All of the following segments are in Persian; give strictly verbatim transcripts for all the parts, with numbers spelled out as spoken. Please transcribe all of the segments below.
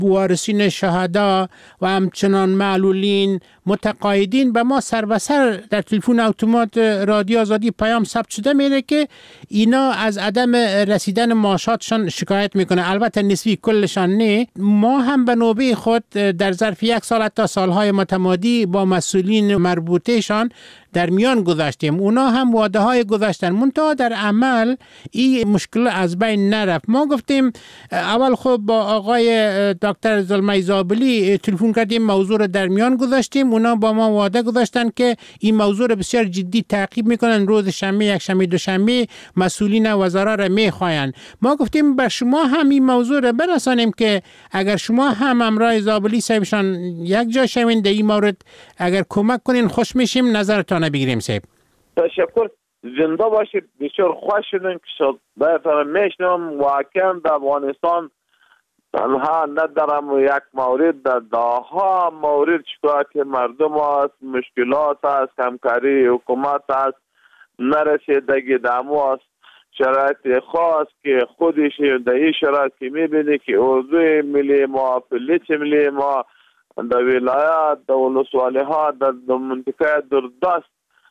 وارثین شهدا و همچنان معلولین متقاعدین به ما سر به سر در تلفن اتومات رادیو آزادی پیام ثبت شده میره که اینا از عدم رسیدن معاشاتشان شکایت میکنه. البته نسبی کلشان نه. ما هم به نوبه خود در ظرف یک سال تا سالهای متمادی با مسئولین مربوطهشان در میان گذاشتیم. اونا هم وعده های گذاشتن، منتها در عمل این مشکل از بین نرفت. ما گفتیم اول خب با آقای دکتر زلمه زابلی تلفن کردیم، موضوع رو در میان گذاشتیم. اونا با ما وعده گذاشتن که این موضوع رو بسیار جدی تعقیب میکنن، روز شنبه، یک شنبه، دوشنبه مسئولین وزرا رو میخواین. ما گفتیم بر شما هم این موضوع رو برسانیم که اگر شما هم همراه زابلی صاحبشان یک جا شوین در این مورد اگر کمک کنین خوش میشیم. نظرتان بگیریم صاحب. تشکر، زنده باشید. بسیار خوش شدیم که شد بهتر میشنم. واقعا در افغانستان تنها ندارم یک مورد، در داها مورد شکایت مردم است، مشکلات است، همکاری حکومت است، نرسیدگی دامو است، شرایط خاص که خودش در این شرایط که میبینی که اردوی ملی ما، پلیس ملی ما در ولایات، در ولسوالی ها، در منطقه دردست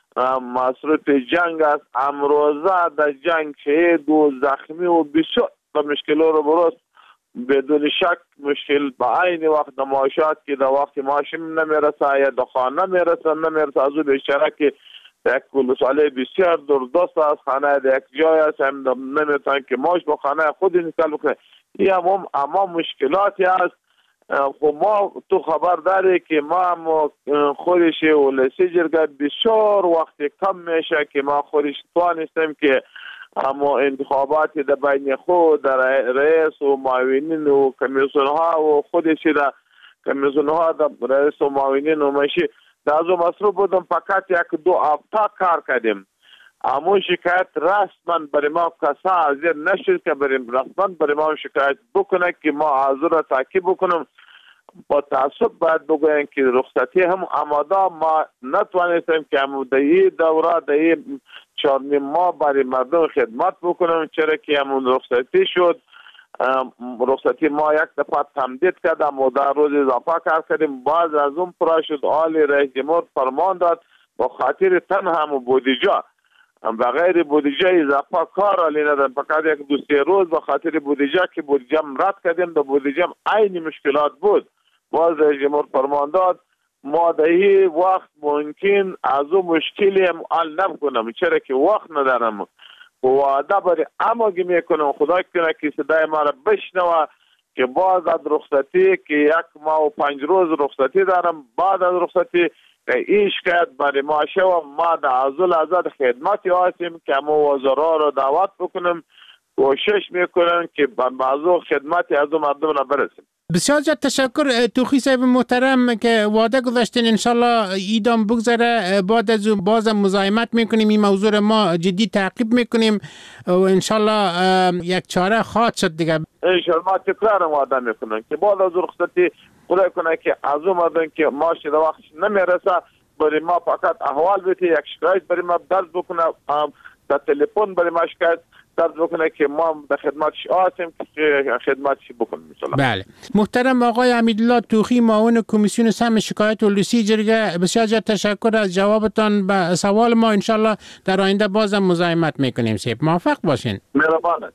مصروف جنگ است. امروزه در جنگ شهید و زخمی و بسیار مشکلات رو برست. بدون شک مشکل با عین وقت معاشات که در وقت معاشم نمیرسه یا در خانه نمیرسه نمیرسه از او بیشتره که یک ولسوالی بسیار دردست است، خانه در یک جای است، هم نمیتونن که معاش با خانه خود انتقال بکنه. این هم اما مشکلاتی است. خب ما تو خبر داری که ما هم خودش ولسی جرگه بسیار وقت کم میشه که ما خودش توانستیم که اما انتخابات در بین خود در رئیس و معاونین و کمیسیون ها و خودش در کمیسیون ها در رئیس و معاونین و مشی در از مصروف بودم. فقط یک دو هفته کار کردیم. اما شکایت رسما برای ما کسا حاضر نشد که برای رسما برای ما شکایت بکنه که ما حاضر را تعقیب بکنم. با تعصب باید بگویم که رخصتی هم آماده ما نتوانستیم که امودهی دوره در چهار نیم ماه برای مردم خدمت بکنم، چرا که همون رخصتی شد. رخصتی ما یک دفعه تمدید کرد، اموده روز اضافه کار کردیم. باز از اون پرا شد آل رئیس جمهور فرمان داد با خاطر تن هم بودجه و غیر بودجه اضافه کار علی ندن، فقط یک دو سه روز با خاطر بودجه که بودجه رد کردیم. در بودجه عین مشکلات بود. باز رئیس جمهور فرمان داد ما در این وقت ممکن از اون مشکلی هم حل نکنم، چرا که وقت ندارم. وعده برای اماگی میکنم خدا کنه که صدای ما را بشنوه که باز از رخصتی که یک ماه و پنج روز رخصتی دارم، بعد از رخصتی این شکایت برای ما شو ما در ازول ازاد خدمتی هستیم که ما وزرا را دعوت بکنم، کوشش میکنم که بعضو خدمتی از اون مردم را برسیم. بسیار زیاد تشکر توخی صاحب محترم که وعده گذاشتین انشالله ایدام بگذره. بعد از اون بازم مزاحمت میکنیم، این موضوع ما جدی تعقیب میکنیم و انشالله یک چاره خواهد شد دیگه. انشالله ما تکرار وعده میکنم که بعد از رخصتی خدا کنه که از اون مردم که ماش در وقتش نمیرسه برای ما فقط احوال بیتی، یک شکایت برای ما درد بکنه، در تلفن برای ما شکایت درد بکنه که ما در خدمتش آسیم که خدمتش بکنیم انشالله. بله محترم آقای حمیدالله توخی معاون کمیسیون سهم شکایت ولسی جرگه، بسیار زیاد تشکر از جوابتان به سوال ما. انشالله در آینده بازم مزاحمت میکنیم. سیب موفق باشین. مهربانه.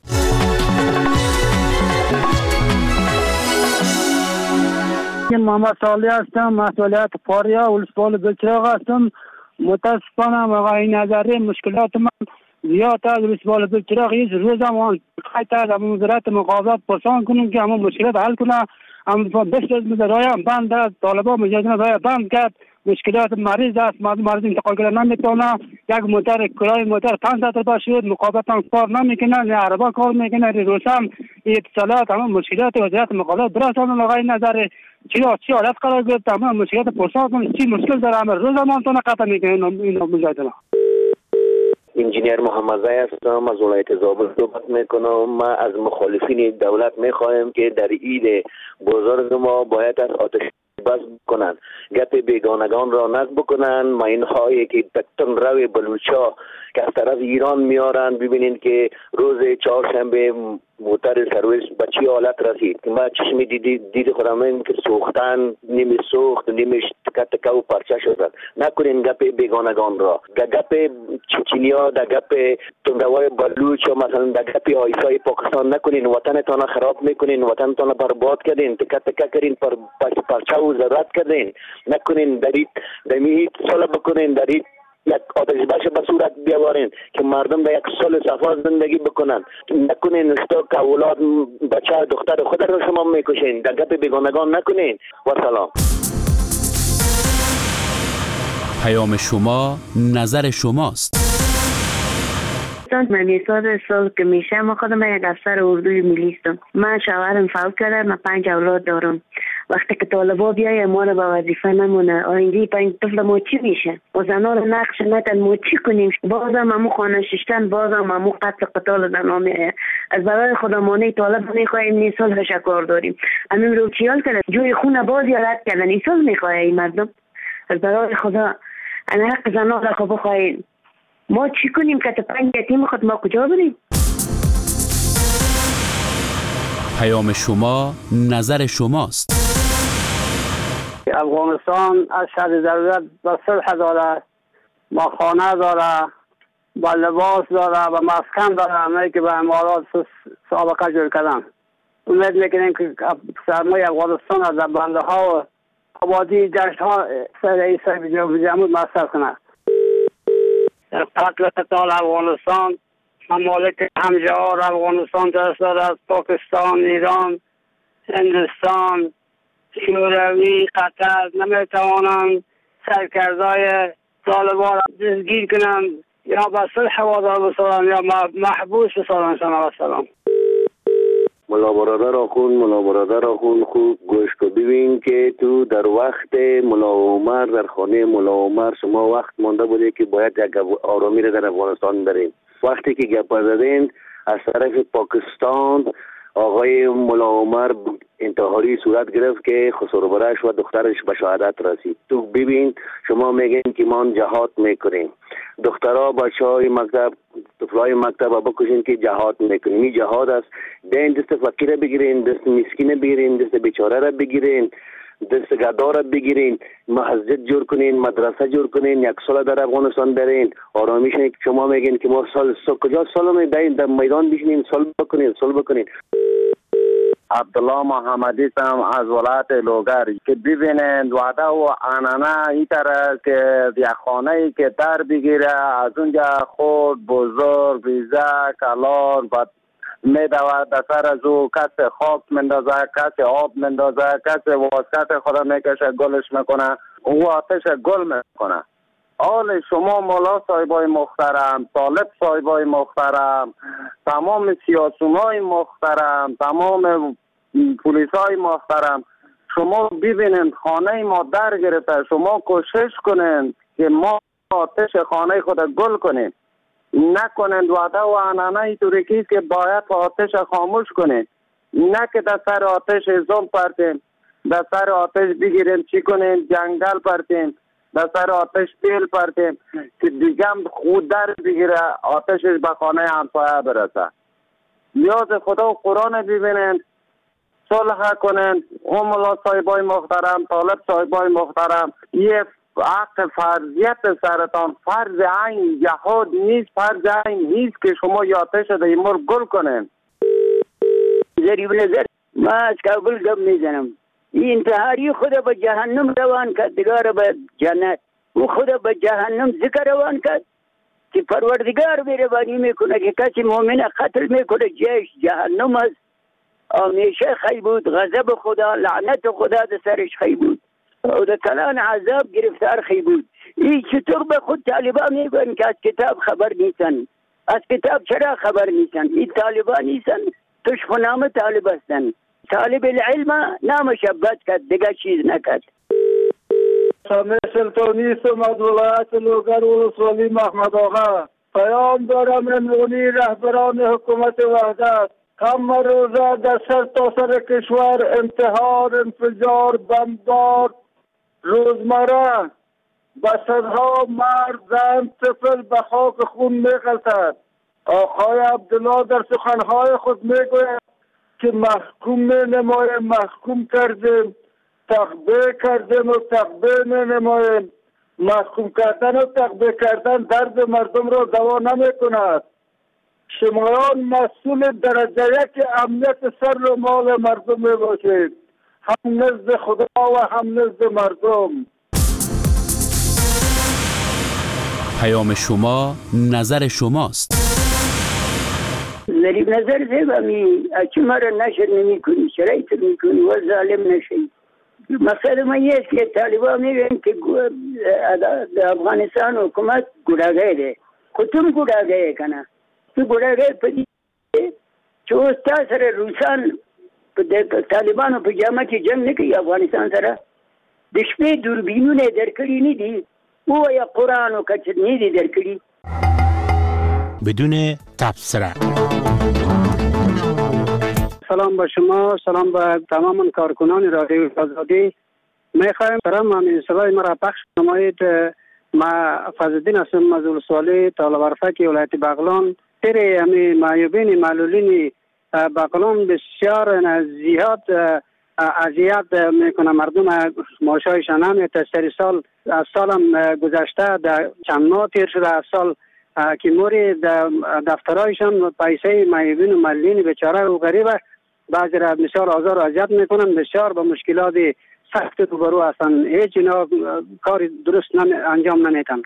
محمد صالح هستم، مسئولیت پاریا ولسوالی بلچراغ هستم. متاسفانه آقای نظری مشکلات من زیاد از ولسوالی بلچراغ هیچ روز هم خیلی از وزارت مقابلات پرسان کنیم که همون مشکلات حل کنه. اما بسیار از مدرای بند است، طالبان مجازن رای بند کرد. مشکلات مریض است، مریض انتقال کردن نمیتونه. یک موتر کرای موتر پانصد روپیه شد، مقابلات هم کار نمیکنه، نه عربا کار میکنه، روسم اتصالات همون مشکلات وزارت مقابلات برسانن. آقای نظری چی چی حالت قرار گرفت، همون مشکلات پرسان کنه چی مشکل داره، همه روز هم تونه قطع میکنه اینو مجادله. انجینیر محمد زای هستم، از ولایت زابل صحبت میکنم. ما از مخالفین دولت میخوایم که در عید بزرگ ما باید از آتش بس بکنن، گپ بیگانگان را نقد بکنن. ما اینهایی که تکتن روی بلوچا که از طرف ایران میارن، ببینین که روز چهارشنبه موتر سرویس به چی حالت رسید که ما چشم دیدی دید خودم این که سوختن نیمی سوخت نیمی تکه تکه و پرچه شدن. نکنین گپ بیگانگان را، گپ چچینیا، گپ تندوای بلوچ و مثلا گپ آیسای پاکستان نکنین. وطنتان خراب میکنین، وطنتان برباد کردین، تکه تکه کردین، پر پرچه و زرد کردین. نکنین دارید دمیت صلح بکنین، دارید یک آتش باش به صورت بیاورین که مردم در یک سال صفا زندگی بکنن. نکنین اشتا که اولاد بچه دختر خود را شما میکشین. در گپ بیگانگان نکنین. و سلام. پیام شما نظر شماست. من میساد سال که میشه ما خودم یک افسر اردوی ملی هستم. من شوهرم فوت کرده، من پنج اولاد دارم. وقتی که طالبا بیایه ما رو به وظیفه نمونه، آینده پنج طفل ما چی میشه؟ و زنا رو نقش ندن ما چی کنیم؟ بازم همو خانه ششتن، بازم همو قتل قتال زنا میایه. از برای خودمانه طالب میخواهیم این سال شکار داریم. همین رو چیال کرد جوی خونه بازی رد کردن، این سال میخواه این مردم. از برای خدا انا حق زنا را خب بخواهیم. ما چی کنیم که پنج یتیم خود ما کجا بریم؟ پیام شما نظر شماست. افغانستان از شرط ضرورت به صلح داره، با خانه داره، با لباس داره، با مسکن داره، همه که به امارات سابقه جور کردن. امید میکنیم که سرمایه افغانستان از بنده ها و آبادی جشن ها سر ایسای جمهور مصرف کنه. در قتل قتال افغانستان ممالک همجوار افغانستان دست داره، از پاکستان، ایران، هندوستان، شوروی، قطر نمیتوانند سرکردای طالبان را دستگیر کنند یا به صلح وادار بسازند یا محبوس بسازند. شما سلام. ملا برادر آخون ملا برادر آخون خوب گوش کو ببین که تو در وقت ملا عمر در خانه ملا عمر شما وقت مانده بوده که باید یک آرامی را در افغانستان بریم. وقتی که گپ زدین از طرف پاکستان آقای ملا عمر انتحاری صورت گرفت که خسروبرش و دخترش به شهادت رسید. تو ببین شما میگین که ما جهاد میکنیم، دخترها بچه های مکتب طفلای مکتب بکشین که جهاد میکنیم. این جهاد است. دین دست فقیر بگیرین، دست مسکین بگیرین، دست بیچاره را بگیرین، دست گدا را بگیرین، مسجد جور کنین، مدرسه جور کنین، یک سال در افغانستان برین. آرامیش شما میگین که ما سال سال کجا سال میدین در میدان بشینین سال بکنین سال بکنین. عبدالله محمدی هم از ولایت لوگر که ببینند وعده و عنعنه این طرح که یک خانه ای که در بگیره از اونجا خود بزرگ بیزه کلان میدود در سر از او کسی خاک مندازه، کسی آب مندازه، کسی واسکت خدا میکشه گلش میکنه، او آتش گل میکنه. حال شما مولا صاحبای محترم، طالب صاحبای محترم، تمام سیاسونای محترم، تمام پولیسای محترم، شما ببینید خانه ما در گرفته، شما کوشش کنید که ما آتش خانه خود گل کنید. نکنند وعده و عنعنه اینطوری که باید آتش خاموش کنید، نه که در سر آتش زوم پرتیم، در سر آتش بگیریم چی کنیم جنگل پرتیم، در سر آتش تیل پرتیم که دیگه خود در بگیره آتشش به خانه همسایه برسه. نیاز خدا و قرآن ببینند، صلح کنند. اون ملا صاحبای محترم، طالب صاحبای محترم، یه حق فرضیت سرطان فرض عین جهاد نیست، فرض عین نیست که شما یا آتش در این مر گل کنند. ذریب نظر ما از کابل گم میزنم. این انتحاری خدا به جهنم روان کرد، دیگر به جنت. او خدا به جهنم ذکر روان کرد که پروردگار مهربانی میکنه که کسی مؤمن قتل میکنه جهش جهنم است. همیشه خی بود، غضب خدا، لعنت خدا در سرش خی بود و در کلان عذاب گرفتار خی بود. این چطور به خود طالبان میگن که از کتاب خبر نیستن؟ از کتاب چرا خبر نیستن؟ این طالبان نیستن، توش خنام طالب هستن. طالب العلم نامش بد کرد، دیگه چیز نکرد. سامی سلطانی است از ولایت لوگر ولسوالی محمد آقا. پیام دارم امروزی رهبران حکومت وحدت. کم روزه در سر تا سر کشور انتحار، انفجار، بمبار روزمره به صدها مرد، زن، طفل به خاک خون میغلطد. آقای عبدالله در سخنهای خود میگوید که محکوم می نمایم، محکوم کردیم، تقبیه کردیم و تقبیه می نمایم. محکوم کردن و تقبیه کردن درد مردم را دوا نمی کند. شمایان مسئول درجه یک امنیت سر و مال مردم می باشید، هم نزد خدا و هم نزد مردم. پیام شما نظر شماست. ظریف نظر زیب همی اچی مرا نشر نمی کنی، شرایط می کنی و ظالم نشی. مقصد من یه است که طالبان میگن که افغانستان حکومت گناهگار ده. خود تم گناهگار کنه. تو گناهگار پدی چه استاد سر روسان طالبان و پجامه که جنگ نکی افغانستان سره دشپه دوربینونه درکلی نیدی او یا قرآن و کچر نیدی درکلی بدون تبصره. سلام با شما، سلام با تمام کارکنان رادیو آزادی. میخوایم برام همین صدای مرا پخش نمایید. ما فضلالدین هستم، مسئول سوالی طالب ارفک ولایت بغلان. تیره همین معیوبین معلولین بغلان بسیار زیاد اذیت میکنه مردم، معاشایشان نمیاد. سری سال از سالم گذشته در چند ماه تیر شده از سال که موری دفترهایشان پیسه معیوبین و معلولین بیچاره و غریبه بعضی را بسیار آزار و اذیت میکنن، بسیار با مشکلات سخت روبرو هستند. هیچ اینا کار درست انجام نمیدن.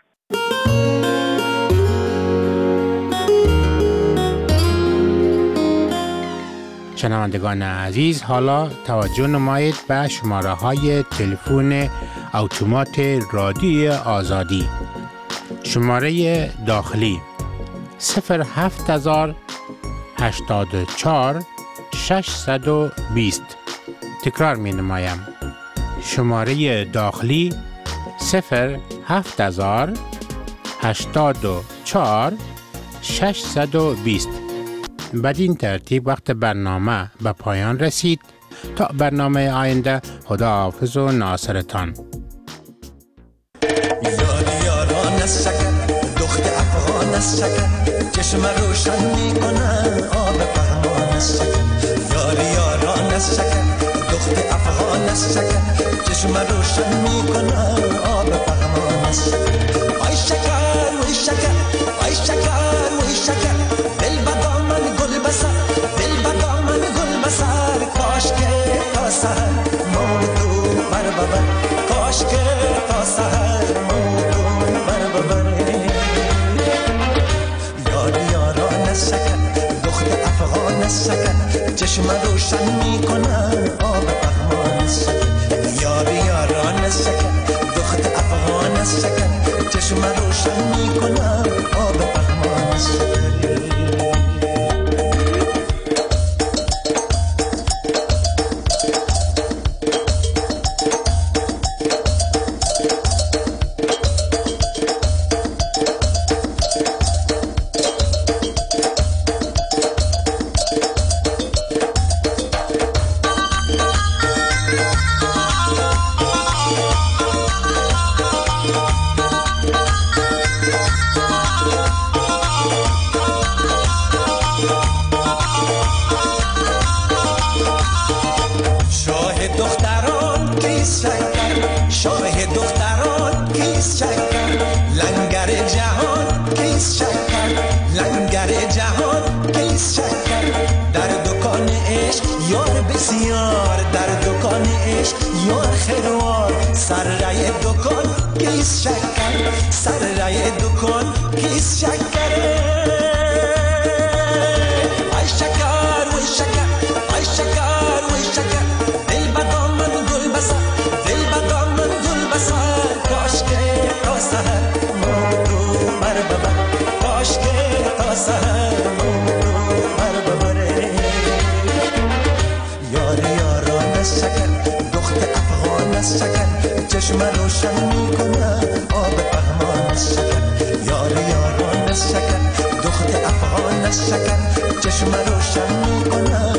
شنوندگان عزیز، حالا توجه نمایید به شماره های تلفن اتومات رادیو آزادی. شماره داخلی صفر هفت هزار هشتاد و چهار ششصد و بیست. تکرار می نمایم. شماره داخلی صفر هفت هزار هشتاد و چهار ششصد و بیست. بدین ترتیب وقت برنامه به پایان رسید. تا برنامه آینده، خدا حافظ و ناصرتان. یاری یاران از شکر دخت افغان از شکر چشم روشن میکنن آب پهمان از شکر. یاری یاران از شکر دخت افغان از شکر چشم روشن میکنن آب پهمان از شکر. آی شکر وی شکر آی شکر وی شکر دل بدا من گل بسر دل بدا من گل بسر کاش که تا سهر موتو بر ببر کاش که تا سهر موتو بر ببر. یاری یاران از شکر دخت افغان از شکر چشم روشن میکنن آب پهمان از شکر. یاری یاران از شکر دخت افغان از شکر چشم روشن میکنن آب پهمان از شکر. چشم روشن میکنه